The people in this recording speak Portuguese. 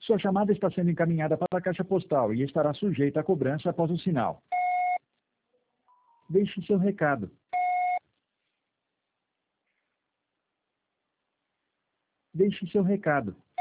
Sua chamada está sendo encaminhada para a caixa postal e estará sujeita a cobrança após o sinal. Deixe seu recado. Deixe seu recado.